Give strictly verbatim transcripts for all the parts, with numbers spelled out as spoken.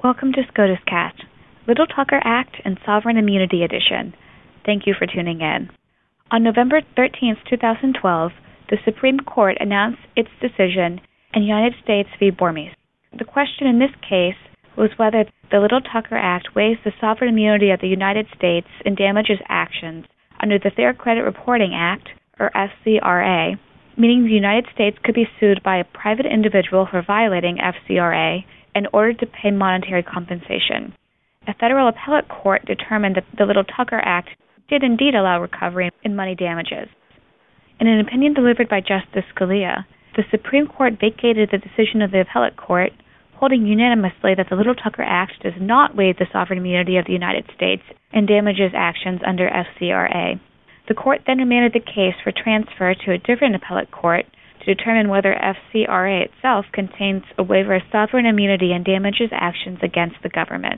Welcome to SCOTUScast, Little Tucker Act and Sovereign Immunity Edition. Thank you for tuning in. On November thirteenth, twenty twelve, the Supreme Court announced its decision in United States v. Bormes. The question in this case was whether the Little Tucker Act waives the sovereign immunity of the United States in damages actions under the Fair Credit Reporting Act, or F C R A, meaning the United States could be sued by a private individual for violating F C R A in order to pay monetary compensation. A federal appellate court determined that the Little Tucker Act did indeed allow recovery in money damages. In an opinion delivered by Justice Scalia, the Supreme Court vacated the decision of the appellate court, holding unanimously that the Little Tucker Act does not waive the sovereign immunity of the United States in damages actions under F C R A. The court then remanded the case for transfer to a different appellate court to determine whether F C R A itself contains a waiver of sovereign immunity in damages actions against the government.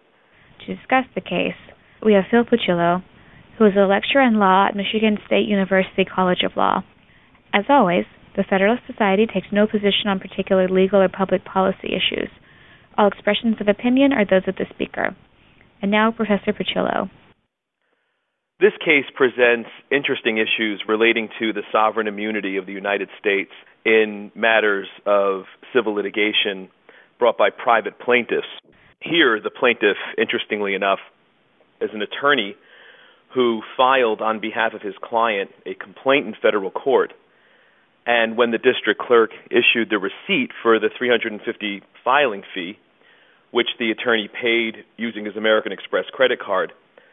To discuss the case, we have Phil Puccillo, who is a lecturer in law at Michigan State University College of Law. As always, the Federalist Society takes no position on particular legal or public policy issues. All expressions of opinion are those of the speaker. And now, Professor Puccillo. This case presents interesting issues relating to the sovereign immunity of the United States in matters of civil litigation brought by private plaintiffs. Here, the plaintiff, interestingly enough, is an attorney who filed on behalf of his client a complaint in federal court. And when the district clerk issued the receipt for the three hundred fifty dollars filing fee, which the attorney paid using his American Express credit card,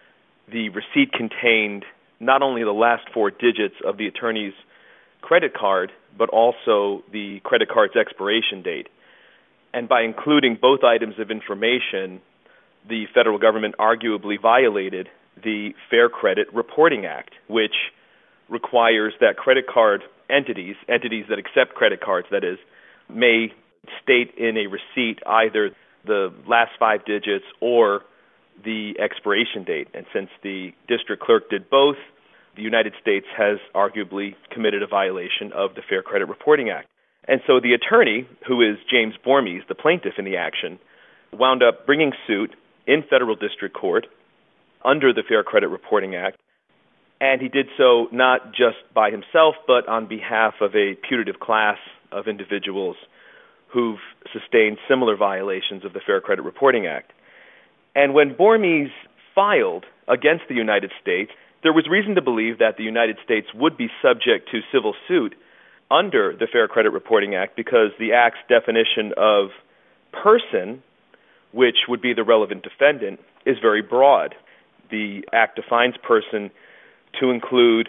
the receipt contained not only the last four digits of the attorney's credit card, but also the credit card's expiration date. And by including both items of information, the federal government arguably violated the Fair Credit Reporting Act, which requires that credit card entities, entities that accept credit cards, that is, may state in a receipt either the last five digits or the expiration date. And since the district clerk did both, the United States has arguably committed a violation of the Fair Credit Reporting Act. And so the attorney, who is James Bormes, the plaintiff in the action, wound up bringing suit in federal district court under the Fair Credit Reporting Act. And he did so not just by himself, but on behalf of a putative class of individuals who've sustained similar violations of the Fair Credit Reporting Act. And when Bormes filed against the United States, there was reason to believe that the United States would be subject to civil suit under the Fair Credit Reporting Act because the Act's definition of person, which would be the relevant defendant, is very broad. The Act defines person to include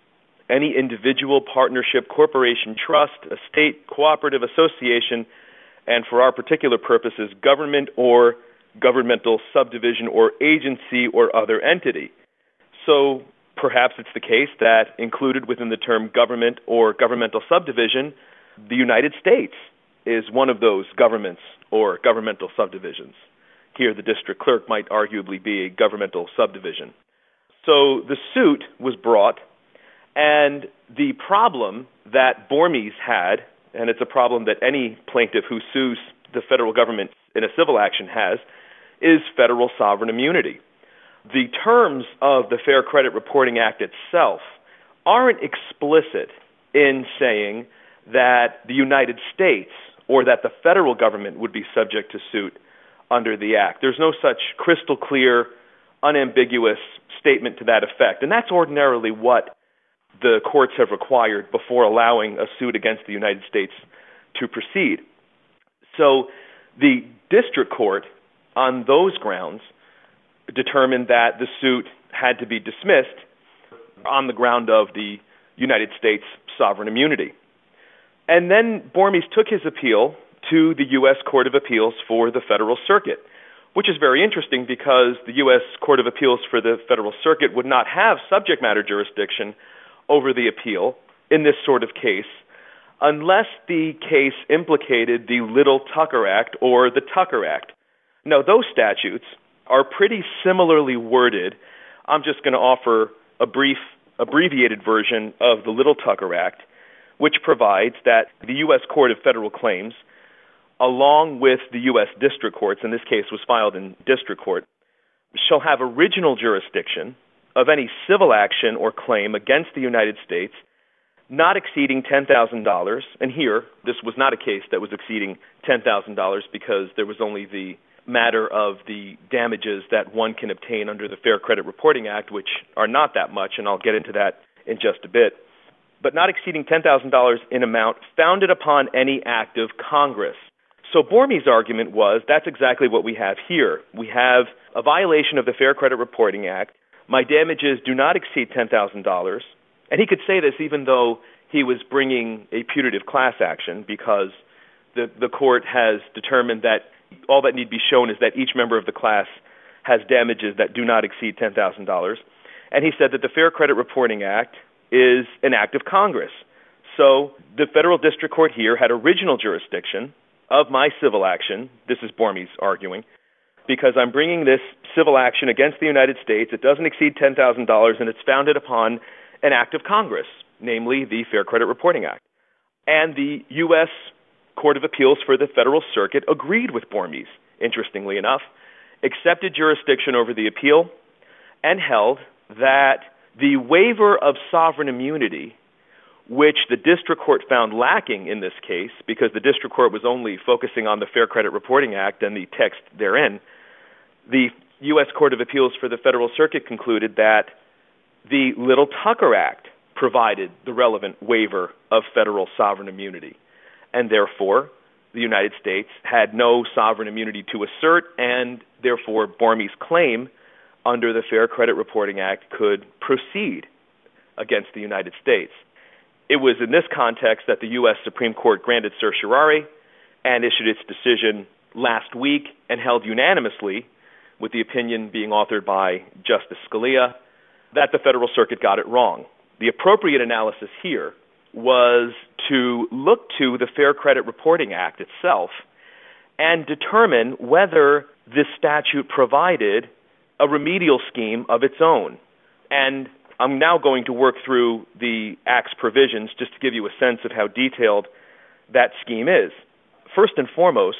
any individual, partnership, corporation, trust, estate, cooperative, association, and for our particular purposes, government or governmental subdivision or agency or other entity. So perhaps it's the case that included within the term government or governmental subdivision, the United States is one of those governments or governmental subdivisions. Here, the district clerk might arguably be a governmental subdivision. So the suit was brought, and the problem that Bormes had, and it's a problem that any plaintiff who sues the federal government in a civil action has, is federal sovereign immunity. The terms of the Fair Credit Reporting Act itself aren't explicit in saying that the United States or that the federal government would be subject to suit under the Act. There's no such crystal clear, unambiguous statement to that effect. And that's ordinarily what the courts have required before allowing a suit against the United States to proceed. So the district court, on those grounds, determined that the suit had to be dismissed on the ground of the United States sovereign immunity. And then Bormes took his appeal to the U S Court of Appeals for the Federal Circuit, which is very interesting because the U S Court of Appeals for the Federal Circuit would not have subject matter jurisdiction over the appeal in this sort of case unless the case implicated the Little Tucker Act or the Tucker Act. Now, those statutes are pretty similarly worded. I'm just going to offer a brief abbreviated version of the Little Tucker Act, which provides that the U S Court of Federal Claims along with the U S district courts, in this case was filed in district court, shall have original jurisdiction of any civil action or claim against the United States not exceeding ten thousand dollars. And here, this was not a case that was exceeding ten thousand dollars because there was only the matter of the damages that one can obtain under the Fair Credit Reporting Act, which are not that much, and I'll get into that in just a bit. But not exceeding ten thousand dollars in amount founded upon any act of Congress. So Bormy's argument was that's exactly what we have here. We have a violation of the Fair Credit Reporting Act. My damages do not exceed ten thousand dollars. And he could say this even though he was bringing a putative class action because the, the court has determined that all that need be shown is that each member of the class has damages that do not exceed ten thousand dollars. And he said that the Fair Credit Reporting Act is an act of Congress. So the federal district court here had original jurisdiction of my civil action. This is Bormy's arguing. Because I'm bringing this civil action against the United States. It doesn't exceed ten thousand dollars, and it's founded upon an act of Congress, namely the Fair Credit Reporting Act. And the U S Court of Appeals for the Federal Circuit agreed with Bormy's, interestingly enough, accepted jurisdiction over the appeal, and held that the waiver of sovereign immunity, which the district court found lacking in this case, because the district court was only focusing on the Fair Credit Reporting Act and the text therein, the U S Court of Appeals for the Federal Circuit concluded that the Little-Tucker Act provided the relevant waiver of federal sovereign immunity, and therefore the United States had no sovereign immunity to assert, and therefore Bormy's claim under the Fair Credit Reporting Act could proceed against the United States. It was in this context that the U S Supreme Court granted certiorari and issued its decision last week and held unanimously, with the opinion being authored by Justice Scalia, that the Federal Circuit got it wrong. The appropriate analysis here was to look to the Fair Credit Reporting Act itself and determine whether this statute provided a remedial scheme of its own. And I'm now going to work through the Act's provisions just to give you a sense of how detailed that scheme is. First and foremost,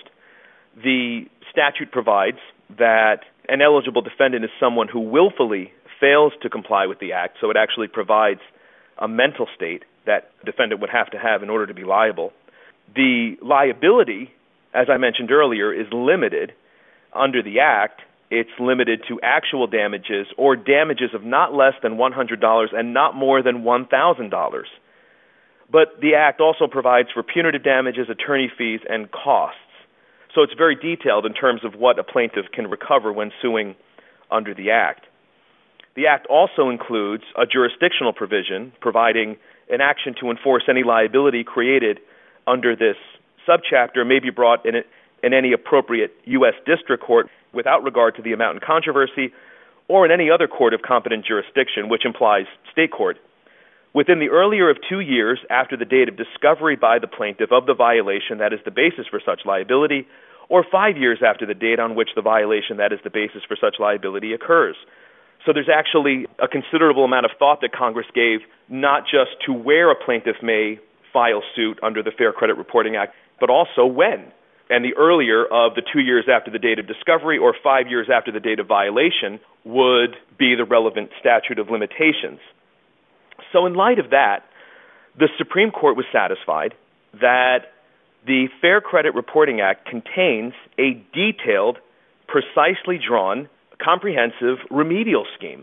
the statute provides that an eligible defendant is someone who willfully fails to comply with the Act, so it actually provides a mental state that the defendant would have to have in order to be liable. The liability, as I mentioned earlier, is limited under the Act. It's limited to actual damages or damages of not less than one hundred dollars and not more than one thousand dollars. But the Act also provides for punitive damages, attorney fees, and costs. So it's very detailed in terms of what a plaintiff can recover when suing under the Act. The Act also includes a jurisdictional provision providing an action to enforce any liability created under this subchapter may be brought in, it, in any appropriate U S district court without regard to the amount in controversy or in any other court of competent jurisdiction, which implies state court, within the earlier of two years after the date of discovery by the plaintiff of the violation that is the basis for such liability, or five years after the date on which the violation that is the basis for such liability occurs. So there's actually a considerable amount of thought that Congress gave not just to where a plaintiff may file suit under the Fair Credit Reporting Act, but also when. And the earlier of the two years after the date of discovery or five years after the date of violation would be the relevant statute of limitations. So in light of that, the Supreme Court was satisfied that the Fair Credit Reporting Act contains a detailed, precisely drawn, comprehensive remedial scheme.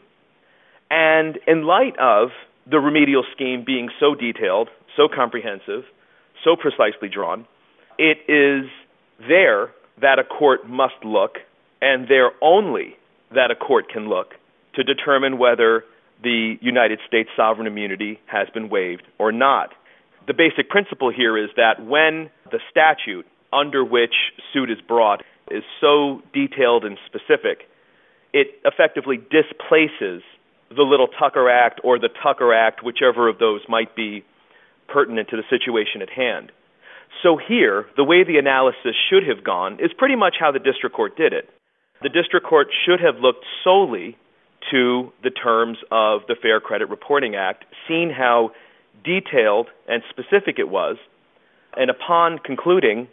And in light of the remedial scheme being so detailed, so comprehensive, so precisely drawn, it is there that a court must look, and there only that a court can look, to determine whether the United States sovereign immunity has been waived or not. The basic principle here is that when the statute under which suit is brought is so detailed and specific, it effectively displaces the Little-Tucker Act or the Tucker Act, whichever of those might be pertinent to the situation at hand. So here, the way the analysis should have gone is pretty much how the district court did it. The district court should have looked solely to the terms of the Fair Credit Reporting Act, seen how detailed and specific it was, and upon concluding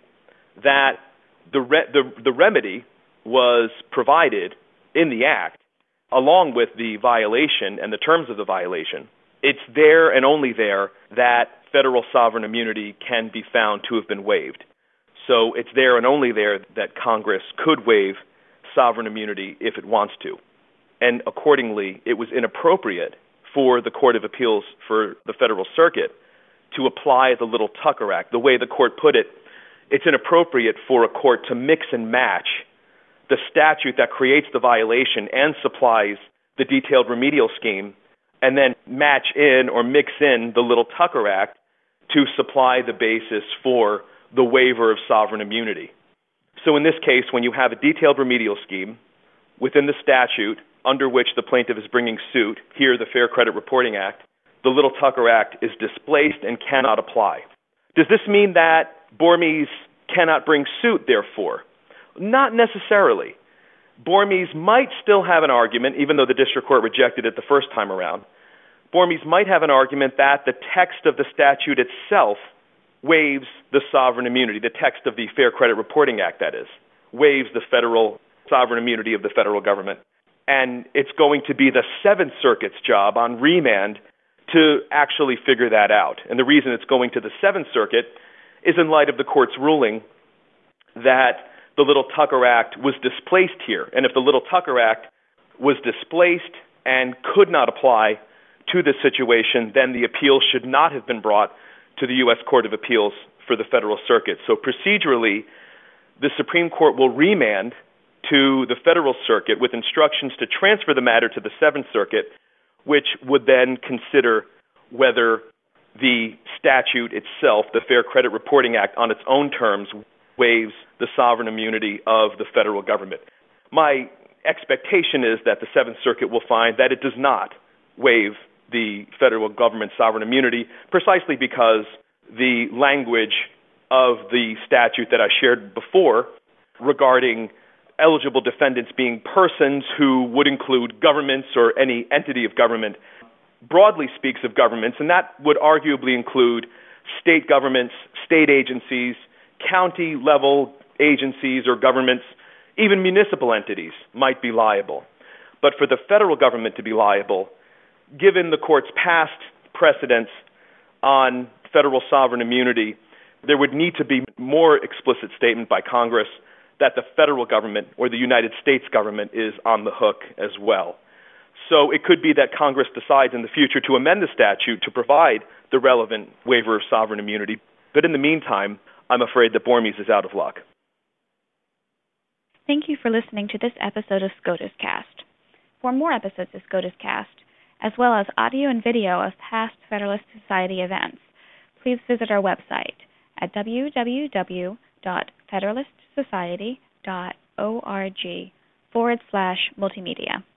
that the, re- the, the remedy was provided in the Act along with the violation and the terms of the violation. It's there and only there that federal sovereign immunity can be found to have been waived. So it's there and only there that Congress could waive sovereign immunity if it wants to. And accordingly, it was inappropriate for the Court of Appeals for the Federal Circuit to apply the Little Tucker Act. The way the court put it, it's inappropriate for a court to mix and match the statute that creates the violation and supplies the detailed remedial scheme and then match in or mix in the Little Tucker Act to supply the basis for the waiver of sovereign immunity. So in this case, when you have a detailed remedial scheme within the statute under which the plaintiff is bringing suit, here the Fair Credit Reporting Act, the Little Tucker Act is displaced and cannot apply. Does this mean that Bormes cannot bring suit, therefore? Not necessarily. Bormes might still have an argument, even though the district court rejected it the first time around. Bormes might have an argument that the text of the statute itself waives the sovereign immunity, the text of the Fair Credit Reporting Act, that is, waives the federal sovereign immunity of the federal government. And it's going to be the Seventh Circuit's job on remand to actually figure that out. And the reason it's going to the Seventh Circuit is in light of the court's ruling that the Little Tucker Act was displaced here. And if the Little Tucker Act was displaced and could not apply to this situation, then the appeal should not have been brought to the U S Court of Appeals for the Federal Circuit. So procedurally, the Supreme Court will remand to the Federal Circuit with instructions to transfer the matter to the Seventh Circuit, which would then consider whether the statute itself, the Fair Credit Reporting Act, on its own terms, waives the sovereign immunity of the federal government. My expectation is that the Seventh Circuit will find that it does not waive the federal government's sovereign immunity, precisely because the language of the statute that I shared before regarding eligible defendants being persons who would include governments or any entity of government broadly speaks of governments, and that would arguably include state governments, state agencies, county-level agencies or governments, even municipal entities might be liable. But for the federal government to be liable, given the court's past precedents on federal sovereign immunity, there would need to be more explicit statement by Congress that the federal government or the United States government is on the hook as well. So it could be that Congress decides in the future to amend the statute to provide the relevant waiver of sovereign immunity. But in the meantime, I'm afraid that Bormes is out of luck. Thank you for listening to this episode of SCOTUS Cast. For more episodes of SCOTUS Cast, as well as audio and video of past Federalist Society events, please visit our website at w w w dot federalist society dot org forward slash multimedia.